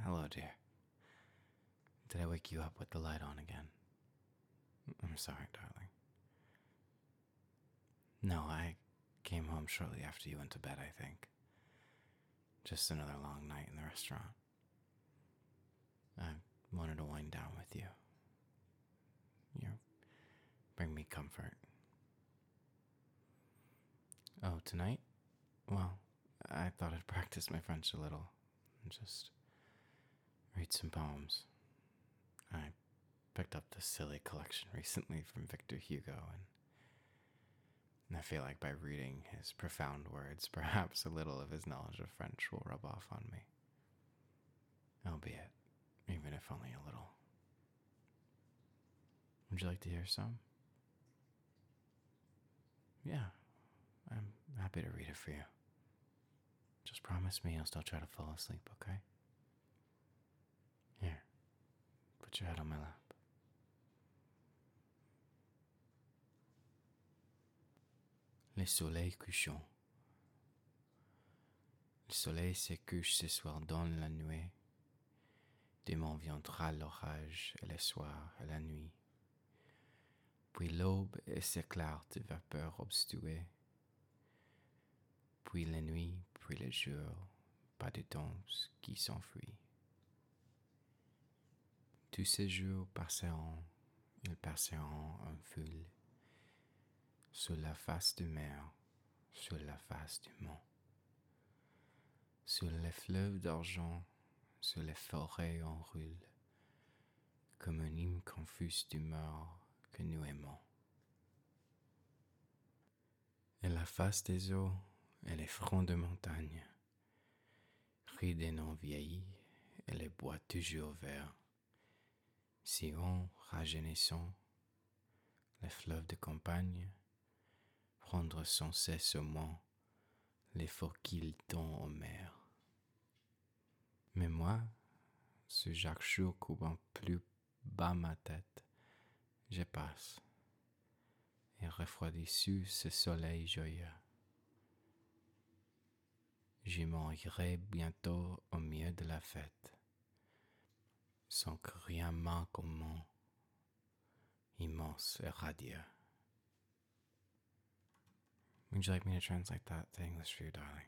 Hello, dear. Did I wake you up with the light on again? I'm sorry, darling. No, I came home shortly after you went to bed, I think. Just another long night in the restaurant. I wanted to wind down with you. You bring me comfort. Oh, tonight? Well, I thought I'd practice my French a little and just read some poems. I picked up this silly collection recently from Victor Hugo, and I feel like by reading his profound words, perhaps a little of his knowledge of French will rub off on me. Albeit, even if only a little. Would you like to hear some? Yeah, I'm happy to read it for you. Just promise me you'll still try to fall asleep, okay? Here, put your head on my lap. Le soleil couchant. Le soleil se couche ce soir dans la nuée. Demain viendra l'orage et le soir et la nuit. Puis l'aube s'éclaire de vapeurs obscuées. Puis la nuit, puis le jour, pas de temps qui s'enfuit. Tous ces jours passeront, ils passeront en foule. Sur la face de mer, sur la face du mont. Sur les fleuves d'argent, sur les forêts en roule, comme un hymne confus d'humeur que nous aimons. Et la face des eaux et les fronts de montagne, rient des noms vieillis et les bois toujours verts, sillons rajeunissant, les fleuves de campagne, prendre sans cesse au moins l'effort qu'ils donnent aux mers. Mais moi, ce chaque jour couvrant plus bas ma tête, je passe, et refroidi sous ce soleil joyeux. Je m'en irai bientôt au milieu de la fête, sans que rien manque au monde, immense et radieux. Would you like me to translate that to English for you, darling?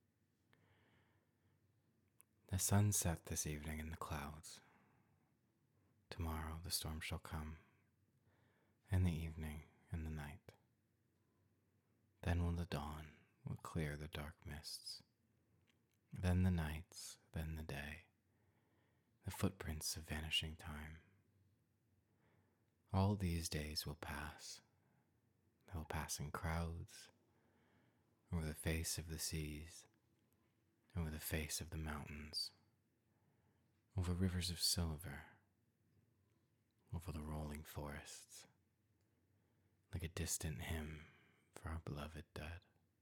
The sun set this evening in the clouds. Tomorrow the storm shall come, and the evening and the night. Then will the dawn will clear the dark mists. Then the nights, then the day, the footprints of vanishing time. All these days will pass. They will pass in crowds, over the face of the seas, over the face of the mountains, over rivers of silver, over the rolling forests, like a distant hymn for our beloved dead.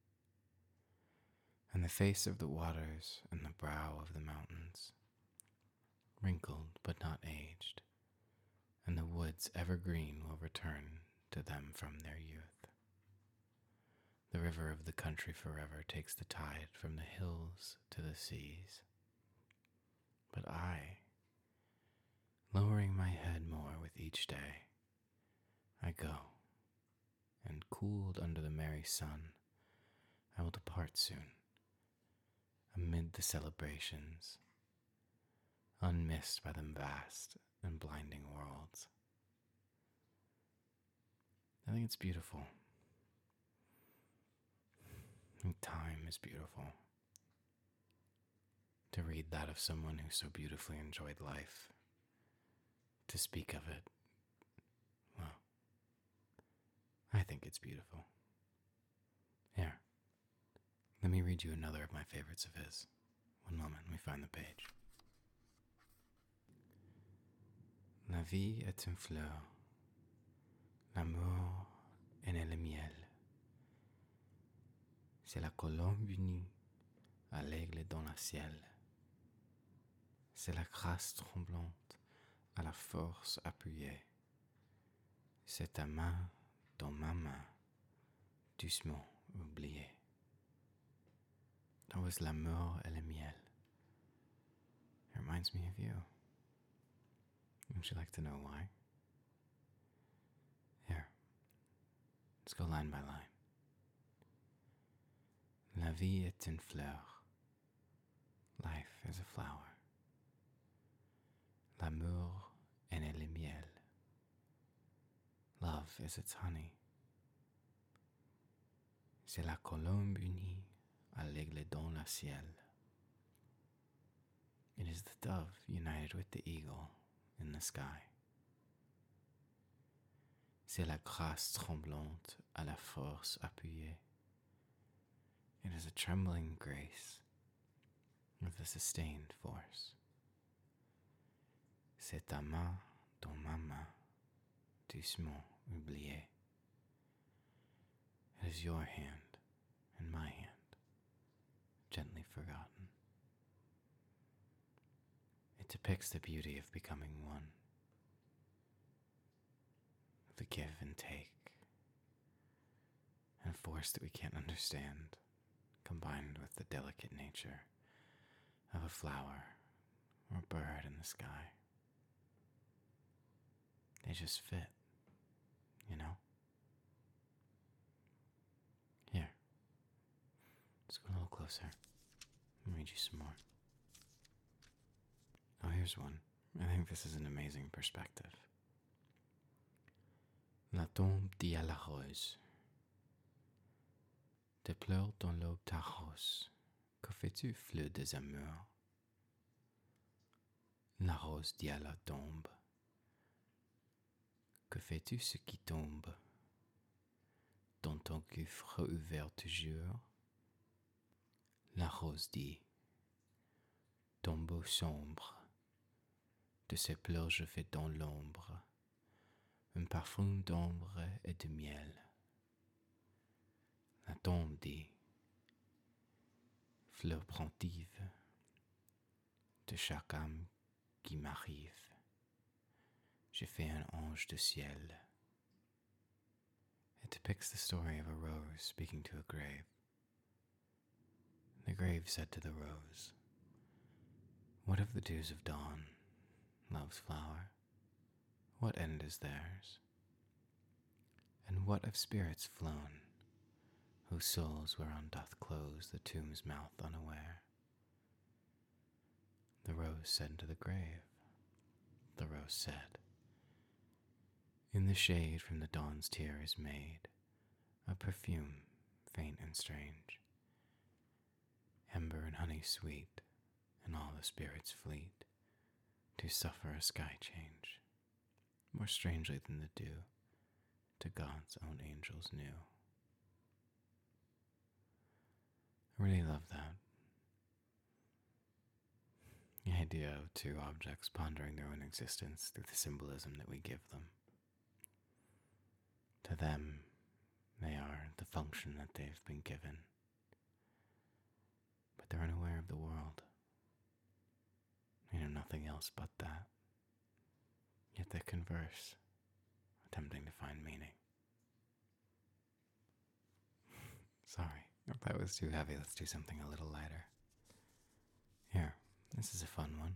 And the face of the waters and the brow of the mountains, wrinkled but not aged, and the woods evergreen will return to them from their youth. The river of the country forever takes the tide from the hills to the seas. But I, lowering my head more with each day, I go, and cooled under the merry sun, I will depart soon, amid the celebrations, unmissed by the vast and blinding worlds. I think it's beautiful. I think time is beautiful. To read that of someone who so beautifully enjoyed life, to speak of it, well, I think it's beautiful. Here, let me read you another of my favorites of his. One moment, let me find the page. La vie est une fleur, l'amour est le miel. C'est la colombe unie à l'aigle dans le ciel. C'est la grâce tremblante à la force appuyée. C'est ta main dans ma main, doucement oubliée. That was l'amour et le miel. Here, reminds me of you. Would you like to know why? Here, let's go line by line. La vie est une fleur. Life is a flower. L'amour en est le miel. Love is its honey. C'est la colombe unie à l'aigle dans le ciel. It is the dove united with the eagle in the sky. C'est la grâce tremblante à la force appuyée. It is a trembling grace with a sustained force. C'est ta main dans ma main, doucement oubliée. It is your hand in my hand, gently forgotten. It depicts the beauty of becoming one, the give and take, and force that we can't understand, combined with the delicate nature of a flower or a bird in the sky. They just fit, you know? Here, let's go a little closer and read you some more. Oh, here's one. I think this is an amazing perspective. La tombe dit à la rose. Te pleures dans l'aube ta rose. Que fais-tu, fleur des amours? La rose dit à la tombe. Que fais-tu ce qui tombe? Dans ton gouffre ouvert toujours? La rose dit. Tombeau sombre. De ces pleurs je fais dans l'ombre un parfum d'ombre et de miel. La tombe dit, fleur prentive de chaque âme qui m'arrive, j'ai fait un ange de ciel. It depicts the story of a rose speaking to a grave. The grave said to the rose, what of the dews of dawn, love's flower? What end is theirs? And what of spirits flown, whose souls whereon doth close the tomb's mouth unaware? The rose said to the grave, the rose said, in the shade from the dawn's tear is made a perfume faint and strange, amber and honey sweet, and all the spirits fleet to suffer a sky change, more strangely than the dew to God's own angels knew. I really love that. The idea of two objects pondering their own existence through the symbolism that we give them. To them, they are the function that they've been given, but they're unaware of the world. They know nothing else but that. Yet they converse, attempting to find meaning. Sorry, if that was too heavy, let's do something a little lighter. Here, this is a fun one.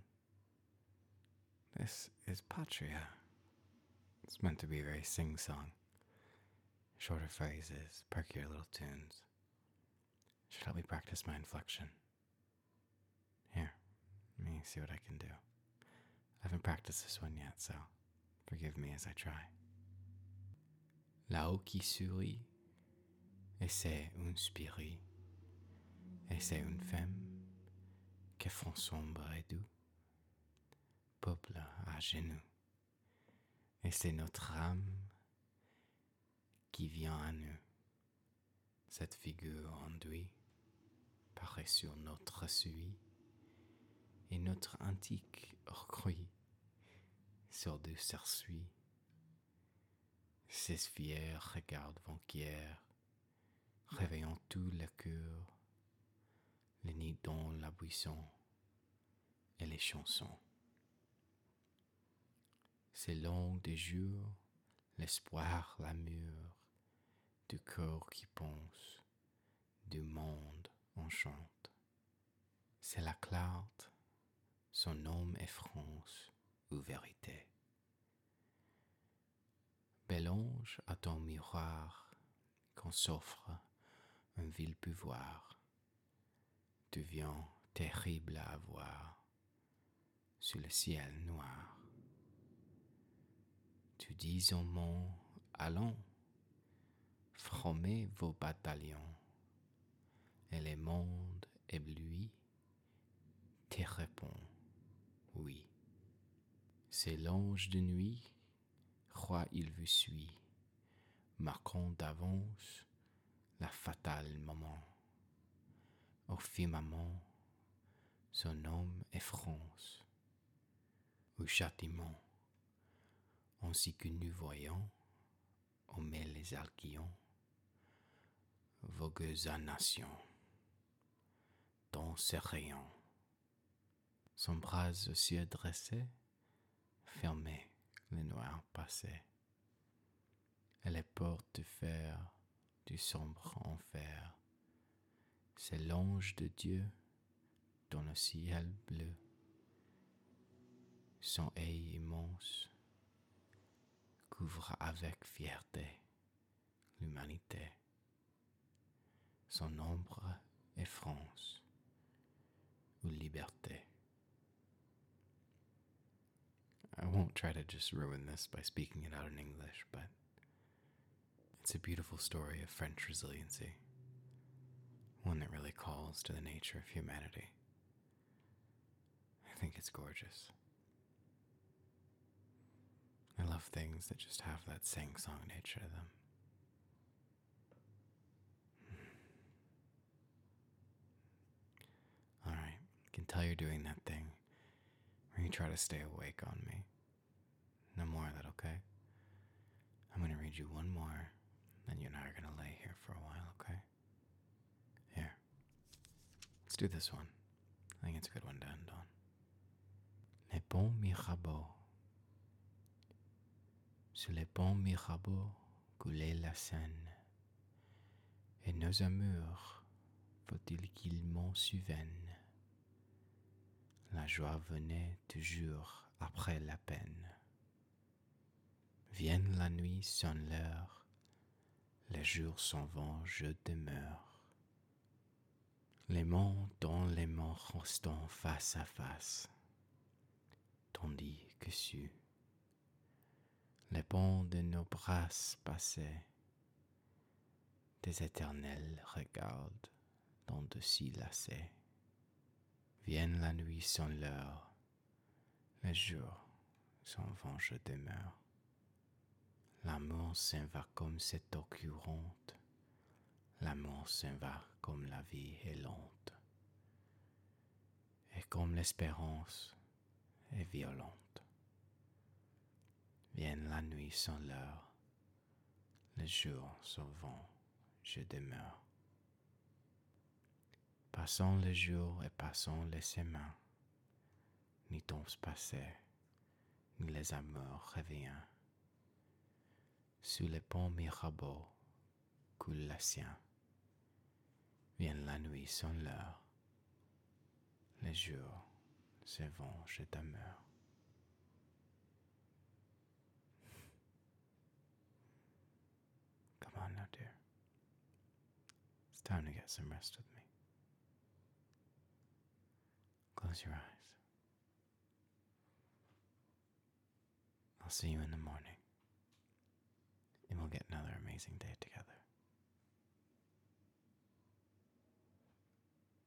This is Patria. It's meant to be very sing-song. Shorter phrases, perkier little tunes. Should help me practice my inflection. Here, let me see what I can do. I haven't practiced this one yet, so forgive me as I try. Là-haut qui sourit, et c'est un spirit, et c'est une femme qui font sombre et doux, peuple à genoux, et c'est notre âme qui vient à nous. Cette figure enduite paraît sur notre suie, et notre antique orgueil sur du cercueil. Ces fiers regards banquières, réveillant tout le cœur, les nids dans la buisson et les chansons. C'est long des jours, l'espoir, l'amour, du cœur qui pense, du monde enchante. C'est la clarté son nom est France ou vérité. Bel ange à ton miroir, qu'on s'offre un vil pouvoir, tu viens terrible à voir sous le ciel noir. Tu dis au monde, allons, formez vos bataillons, et les mondes éblouis te répondent, oui. C'est l'ange de nuit, roi il vous suit, marquant d'avance la fatale moment. Au firmament, son nom est France, au châtiment, ainsi que nous voyons, on met les alquions, vogueux à nation, dans ses rayons. Son bras au ciel dressé, fermé le noir passé, et les portes de fer du sombre enfer. C'est l'ange de Dieu dans le ciel bleu, son œil immense couvre avec fierté l'humanité. Son ombre est France ou liberté. I won't try to just ruin this by speaking it out in English, but it's a beautiful story of French resiliency, one that really calls to the nature of humanity. I think it's gorgeous. I love things that just have that sing-song nature to them. Alright, I can tell you're doing that thing where you try to stay awake on me. No more of that, okay? I'm going to read you one more, then you and I are going to lay here for a while, okay? Here. Let's do this one. I think it's a good one to end on. Les ponts Mirabeau. Sur les ponts Mirabeau coulait la Seine, et nos amours, faut-il qu'ils m'en souviennent? La joie venait toujours après la peine. Vienne la nuit, sonne l'heure, les jours s'en vont, je demeure. Les monts dans les monts restant face à face, tandis que sur les ponts de nos bras passés, des éternels regards dans de si lacets. Vienne la nuit sans l'heure, les jours s'en vont, je demeure. L'amour s'en va comme cette eau courante, l'amour s'en va comme la vie est lente, et comme l'espérance est violente. Vienne la nuit sans l'heure, les jours s'en vont, je demeure. Passons les jours et passons les semaines, ni temps passés, ni les amours reviennent. Sous les ponts Mirabeau coule la Seine. Vienne la nuit sans l'heure, les jours se vont, je demeure. Come on now, dear. It's time to get some rest with me. Close your eyes. I'll see you in the morning, and we'll get another amazing day together.